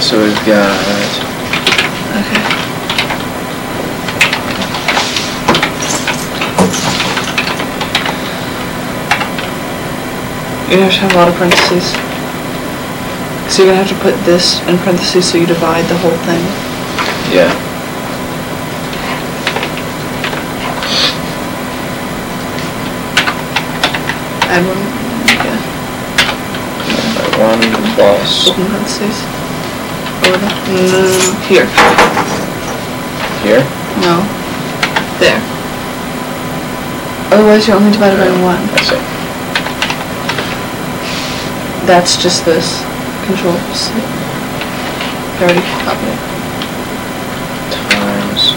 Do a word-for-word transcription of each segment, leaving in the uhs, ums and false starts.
So we've got... Okay. You're gonna have to have a lot of parentheses. So you're gonna have to put this in parentheses so you divide the whole thing. Yeah. Add one, yeah. One plus... Open parentheses. Or the, mm, here. Here? No. There. Otherwise you're only divided by one. I see. That's just this. Control C. I already copied it. Times...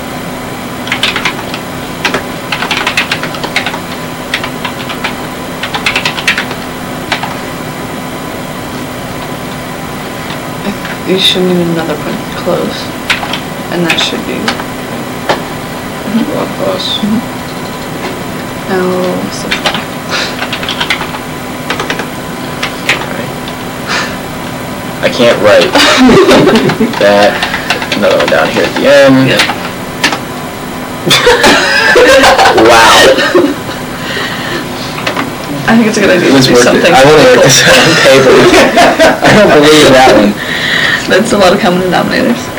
You should need another print close. And that should be... Mm-hmm. One plus. Mm-hmm. Now, simplify. I can't write that. Another one down here at the end. Yep. Wow. I think it's a good idea to do something. I want to put this on paper. I don't believe that one. That's a lot of common denominators.